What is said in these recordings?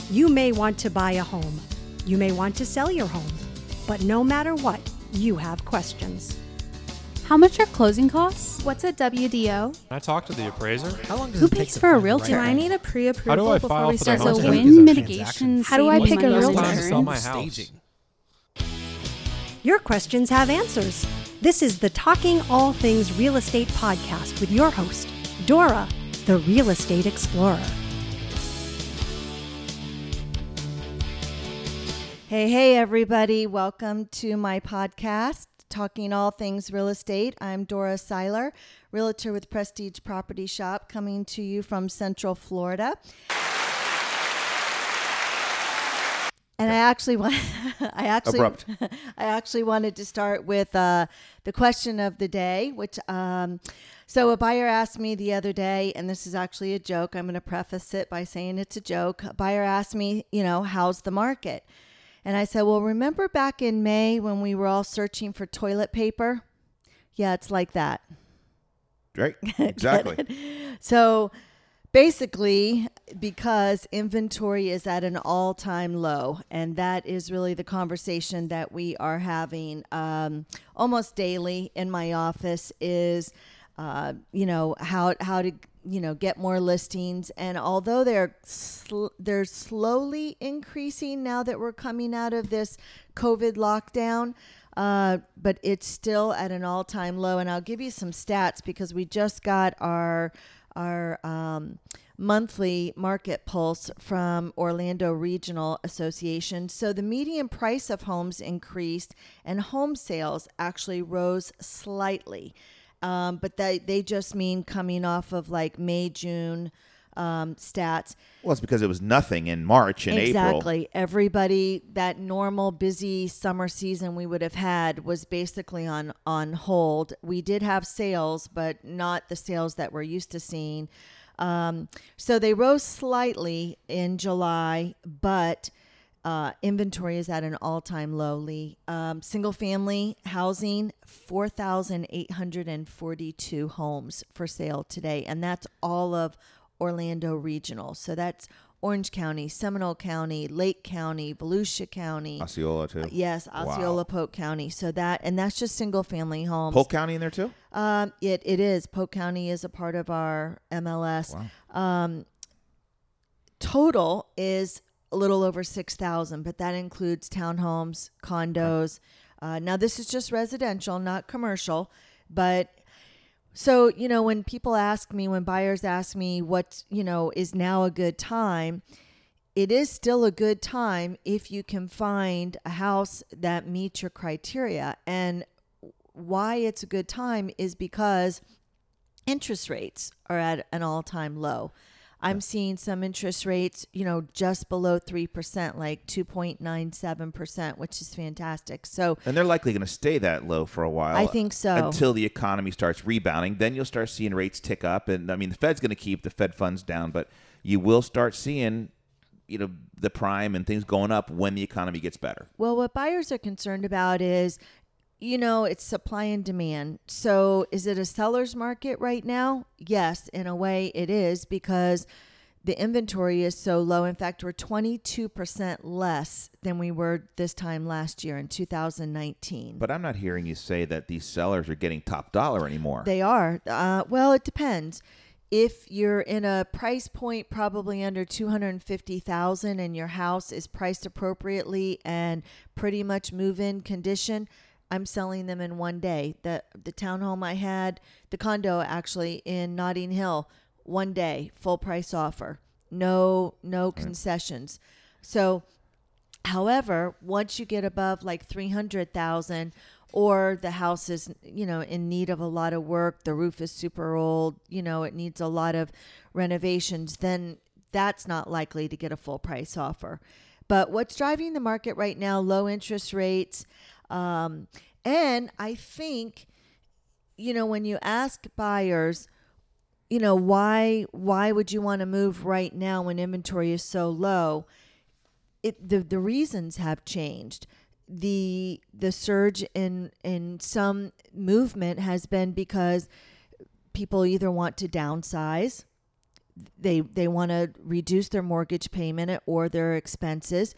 You may want to buy a home. You may want to sell your home. But no matter what, you have questions. How much are closing costs? What's a WDO? Can I talk to the appraiser? How long does Who it take pays to for a find the realtor? right Do I one? need a How do pre-approval I before file we for start the There's house? a looking? Is wind a mitigation. transaction. How do I savings pick a money on realtor? Time to sell my insurance. house. Staging. Your questions have answers. This is the Talking All Things Real Estate podcast with your host, Dora, the Real Estate Explorer. Hey, everybody. Welcome to my podcast, Talking All Things Real Estate. I'm Dora Seiler, realtor with Prestige Property Shop, coming to you from Central Florida. And I actually wanted to start with the question of the day, which so a buyer asked me the other day, and this is actually a joke. I'm going to preface it by saying it's a joke. A buyer asked me, how's the market? And I said, well, remember back in May when we were all searching for toilet paper? Yeah, it's like that. Right, exactly. So basically, because inventory is at an all-time low, and that is really the conversation that we are having almost daily in my office is, how to get more listings. And although they're slowly increasing now that we're coming out of this COVID lockdown, but it's still at an all-time low. And I'll give you some stats because we just got our monthly market pulse from Orlando Regional Association. So the median price of homes increased and home sales actually rose slightly. But they just mean coming off of like May, June stats. Well, it's because it was nothing in March and April. Exactly. Everybody, that normal busy summer season we would have had was basically on hold. We did have sales, but not the sales that we're used to seeing. So they rose slightly in July, but inventory is at an all-time low. Single family housing, 4,842 homes for sale today. And that's all of Orlando Regional. So that's Orange County, Seminole County, Lake County, Volusia County. Osceola too. Yes, Osceola, Polk County. So that's just single family homes. Polk County in there too? It is. Polk County is a part of our MLS. Wow. Total is a little over 6,000, but that includes townhomes, condos. Now, this is just residential, not commercial. But so, when people ask me, when buyers ask me what, is now a good time, it is still a good time if you can find a house that meets your criteria. And why it's a good time is because interest rates are at an all-time low. I'm seeing some interest rates, just below 3%, like 2.97%, which is fantastic. So, and they're likely going to stay that low for a while. I think so. Until the economy starts rebounding. Then you'll start seeing rates tick up. And, the Fed's going to keep the Fed funds down. But you will start seeing, the prime and things going up when the economy gets better. Well, what buyers are concerned about is, it's supply and demand. So is it a seller's market right now? Yes, in a way it is because the inventory is so low. In fact, we're 22% less than we were this time last year in 2019. But I'm not hearing you say that these sellers are getting top dollar anymore. They are. Well, it depends. If you're in a price point probably under $250,000 and your house is priced appropriately and pretty much move-in condition, I'm selling them in one day. The townhome I had, the condo actually in Notting Hill, one day, full price offer, no concessions. So, however, once you get above like 300,000, or the house is, in need of a lot of work, the roof is super old, it needs a lot of renovations, then that's not likely to get a full price offer. But what's driving the market right now, low interest rates, and I think, when you ask buyers, why would you want to move right now when inventory is so low? The reasons have changed. The surge in some movement has been because people either want to downsize, they want to reduce their mortgage payment or their expenses,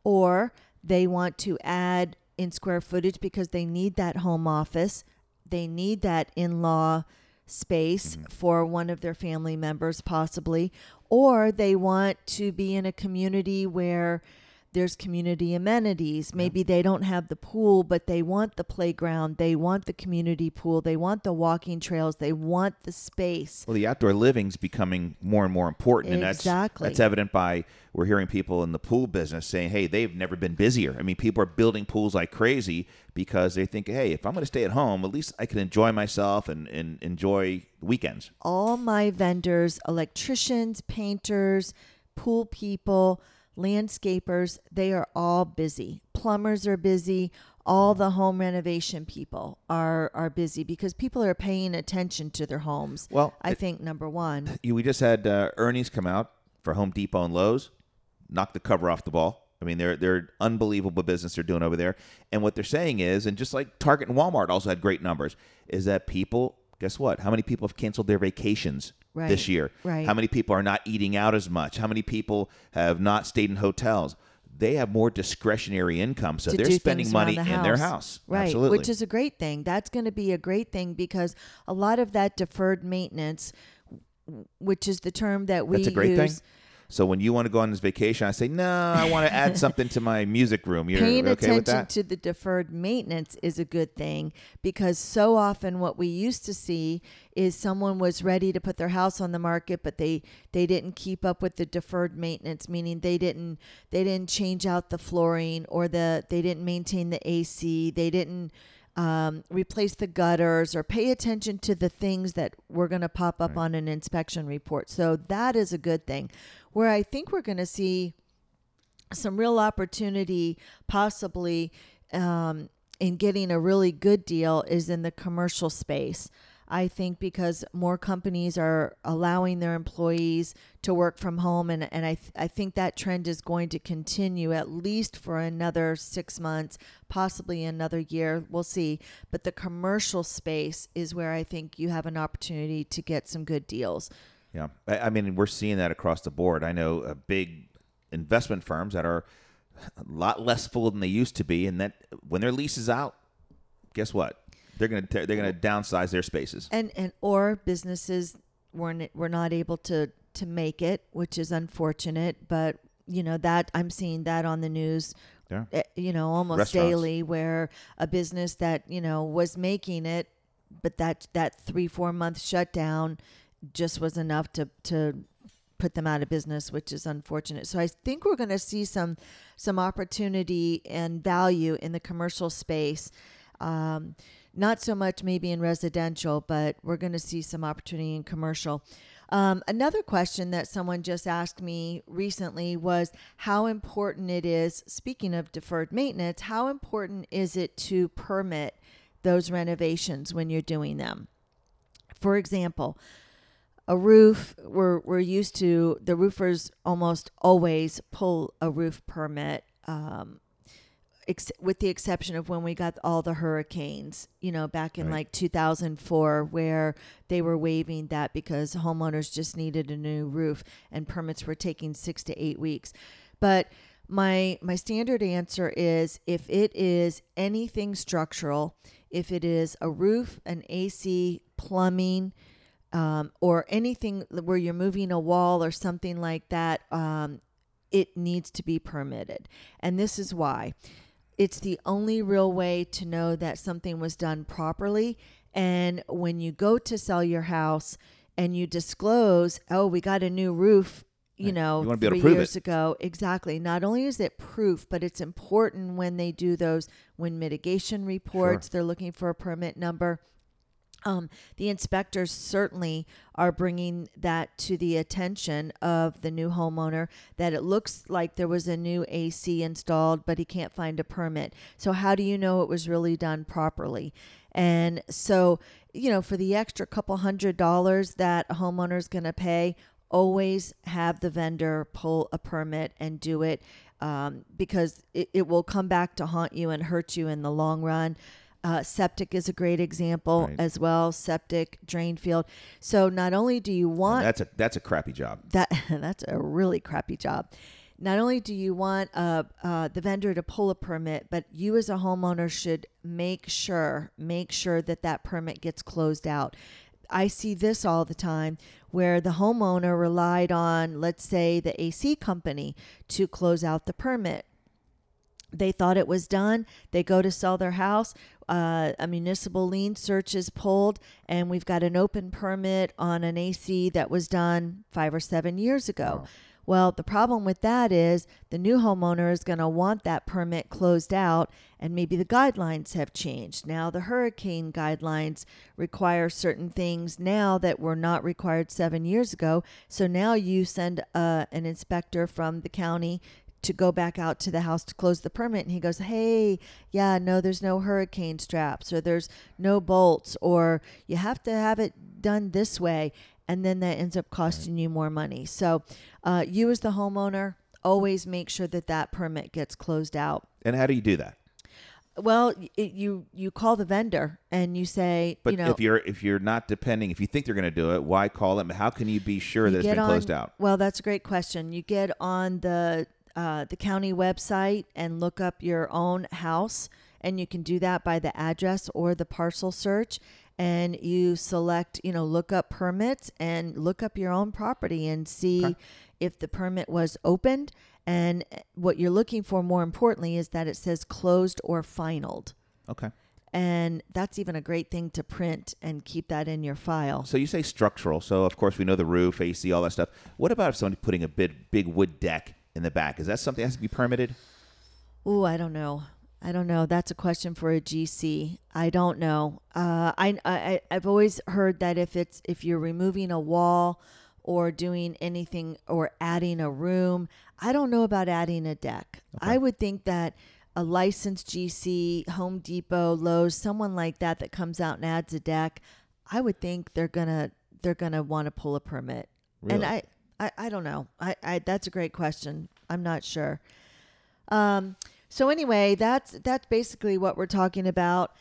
or they want to add in square footage because they need that home office. They need that in-law space for one of their family members possibly, or they want to be in a community where there's community amenities. Maybe they don't have the pool, but they want the playground. They want the community pool. They want the walking trails. They want the space. Well, the outdoor living's becoming more and more important. And Exactly. that's evident by, we're hearing people in the pool business saying, hey, they've never been busier. I mean, people are building pools like crazy because they think, hey, if I'm going to stay at home, at least I can enjoy myself and enjoy weekends. All my vendors, electricians, painters, pool people, landscapers, they are all busy. Plumbers are busy. All the home renovation people are busy because people are paying attention to their homes. Well, I think number one. We just had earnings come out for Home Depot and Lowe's, knock the cover off the ball. I mean, they're unbelievable business they're doing over there. And what they're saying is, and just like Target and Walmart also had great numbers, is that people, guess what? How many people have canceled their vacations this year? Right. How many people are not eating out as much? How many people have not stayed in hotels? They have more discretionary income, so they're spending money in their house. Right, Absolutely. which is a great thing. That's going to be a great thing because a lot of that deferred maintenance, which is the term that we use. That's a great thing. So when you want to go on this vacation, I say, no, I want to add something to my music room. You're Paying okay with attention that? to the deferred maintenance is a good thing because so often what we used to see is someone was ready to put their house on the market, but they didn't keep up with the deferred maintenance, meaning they didn't change out the flooring or they didn't maintain the AC, they didn't replace the gutters or pay attention to the things that were going to pop up on an inspection report. So that is a good thing. Where I think we're going to see some real opportunity possibly in getting a really good deal is in the commercial space. I think because more companies are allowing their employees to work from home, and I think that trend is going to continue at least for another 6 months, possibly another year. We'll see. But the commercial space is where I think you have an opportunity to get some good deals. Yeah. I mean, we're seeing that across the board. I know big investment firms that are a lot less full than they used to be, and that when their lease is out, guess what? They're going to downsize their spaces. And or businesses were not able to make it, which is unfortunate, but that I'm seeing that on the news. Yeah. Almost daily, where a business that was making it, but that 3-4 month shutdown just was enough to put them out of business, which is unfortunate. So I think we're going to see some opportunity and value in the commercial space. Not so much maybe in residential, but we're going to see some opportunity in commercial. Another question that someone just asked me recently was how important it is, speaking of deferred maintenance, how important is it to permit those renovations when you're doing them? For example, a roof, we're used to, the roofers almost always pull a roof permit, with the exception of when we got all the hurricanes, back in like 2004, where they were waiving that because homeowners just needed a new roof and permits were taking 6 to 8 weeks. But my standard answer is if it is anything structural, if it is a roof, an AC, plumbing, or anything where you're moving a wall or something like that, it needs to be permitted. And this is why. It's the only real way to know that something was done properly. And when you go to sell your house and you disclose, oh, we got a new roof, you want to be able 3 to prove years it. ago. Exactly. Not only is it proof, but it's important when they do those wind mitigation reports. Sure. They're looking for a permit number. The inspectors certainly are bringing that to the attention of the new homeowner, that it looks like there was a new AC installed, but he can't find a permit. So how do you know it was really done properly? And so, for the extra couple $100 that a homeowner is going to pay, always have the vendor pull a permit and do it, because it will come back to haunt you and hurt you in the long run. Septic is a great example Right. as well. Septic, drain field. So not only do you want And that's a crappy job. that's a really crappy job. Not only do you want the vendor to pull a permit, but you as a homeowner should make sure that permit gets closed out. I see this all the time where the homeowner relied on, let's say, the AC company to close out the permit. They thought it was done. They go to sell their house. A municipal lien search is pulled, and we've got an open permit on an AC that was done 5 or 7 years ago. Wow. Well, the problem with that is the new homeowner is going to want that permit closed out, and maybe the guidelines have changed. Now the hurricane guidelines require certain things now that were not required 7 years ago. So now you send an inspector from the county to go back out to the house to close the permit, and he goes, hey, yeah, no, there's no hurricane straps, or there's no bolts, or you have to have it done this way. And then that ends up costing you more money. So you as the homeowner, always make sure that permit gets closed out. And how do you do that? Well, you call the vendor and you say, But if you're not depending, if you think they're going to do it, why call them? How can you be sure that it's been closed out? Well, that's a great question. You get on the county website and look up your own house, and you can do that by the address or the parcel search. And you select, look up permits and look up your own property and see if the permit was opened. And what you're looking for, more importantly, is that it says closed or finalized. Okay. And that's even a great thing to print and keep that in your file. So you say structural. So, of course, we know the roof, AC, all that stuff. What about if somebody's putting a big wood deck in the back? Is that something that has to be permitted? Oh, I don't know. That's a question for a GC. I don't know. I've always heard that if you're removing a wall or doing anything or adding a room, I don't know about adding a deck. Okay. I would think that a licensed GC, Home Depot, Lowe's, someone like that comes out and adds a deck, I would think they're gonna want to pull a permit. Really? And I don't know. I that's a great question. I'm not sure. So anyway, that's basically what we're talking about.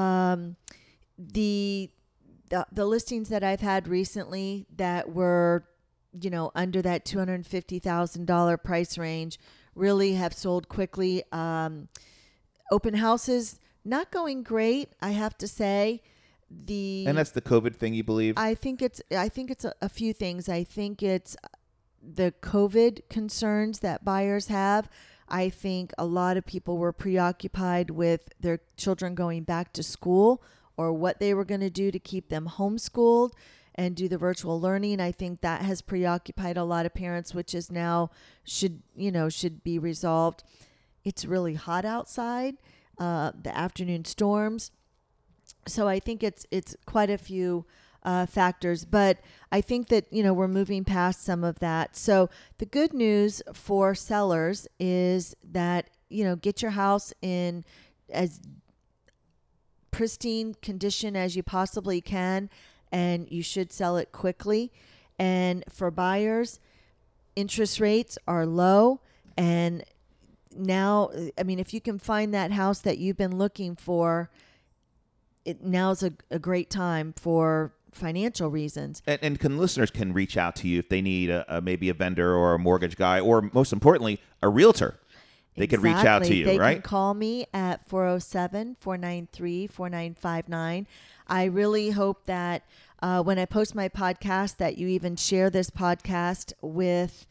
The listings that I've had recently that were, under that $250,000 price range really have sold quickly. Open houses, not going great, I have to say. And that's the COVID thing, you believe? I think it's a few things. I think it's the COVID concerns that buyers have. I think a lot of people were preoccupied with their children going back to school or what they were going to do to keep them homeschooled and do the virtual learning. I think that has preoccupied a lot of parents, which is now should be resolved. It's really hot outside, the afternoon storms. So I think it's quite a few factors, but I think that, we're moving past some of that. So the good news for sellers is that, get your house in as pristine condition as you possibly can, and you should sell it quickly. And for buyers, interest rates are low. And now, if you can find that house that you've been looking for, now's a great time for financial reasons. And listeners can reach out to you if they need maybe a vendor or a mortgage guy, or most importantly, a realtor. They can reach out to you, right? They can right? call me at 407-493-4959. I really hope that when I post my podcast that you even share this podcast with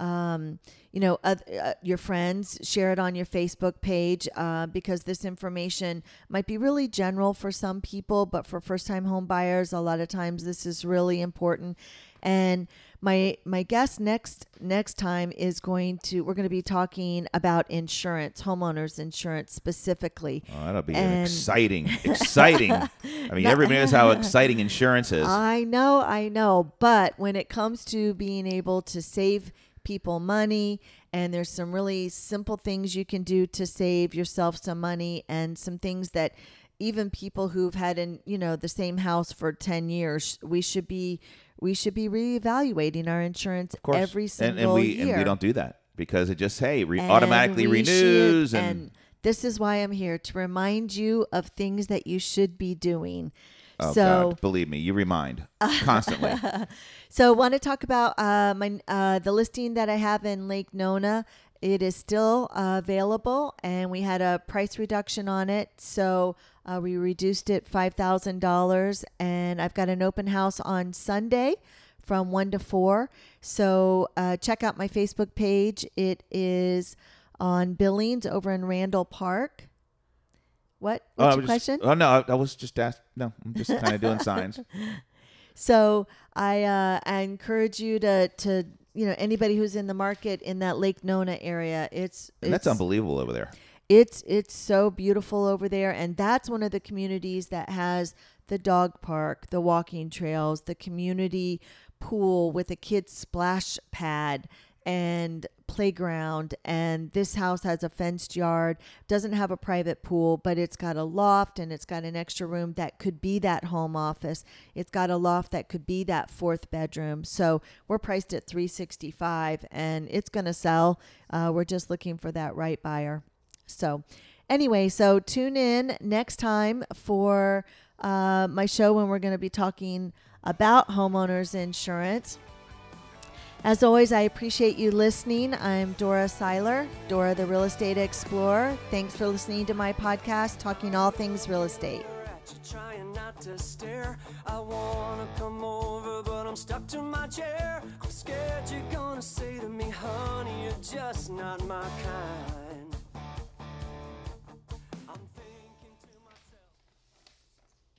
your friends, share it on your Facebook page, because this information might be really general for some people, but for first-time home buyers, a lot of times this is really important. And my guest next time we're going to be talking about insurance, homeowners insurance specifically. Oh, that'll be exciting. I mean, everybody knows how exciting insurance is. I know. But when it comes to being able to save people money, and there's some really simple things you can do to save yourself some money, and some things that even people who've had in the same house for 10 years, we should be reevaluating our insurance every single year. And we don't do that because it just automatically renews and This is why I'm here, to remind you of things that you should be doing. Oh, So, God, believe me, you remind constantly. So want to talk about the listing that I have in Lake Nona. It is still available, and we had a price reduction on it. So we reduced it $5,000, and I've got an open house on Sunday from 1 to 4. So check out my Facebook page. It is on Billings over in Randall Park. What's your question? Oh, no, I was just asked. No, I'm just kind of doing signs. So I encourage you to anybody who's in the market in that Lake Nona area. And that's unbelievable over there. It's so beautiful over there, and that's one of the communities that has the dog park, the walking trails, the community pool with a kid's splash pad and playground. And this house has a fenced yard, doesn't have a private pool, but it's got a loft, and it's got an extra room that could be that home office. It's got a loft that could be that 4th bedroom. So we're priced at $365, and it's going to sell. We're just looking for that right buyer. So anyway, so tune in next time for my show when we're going to be talking about homeowners insurance. As always, I appreciate you listening. I'm Dora Seiler, Dora the Real Estate Explorer. Thanks for listening to my podcast, Talking All Things Real Estate. Trying not to stare. I wanna come over, but I'm stuck to my chair. I'm scared you're gonna say to me, honey, you're just not my kind.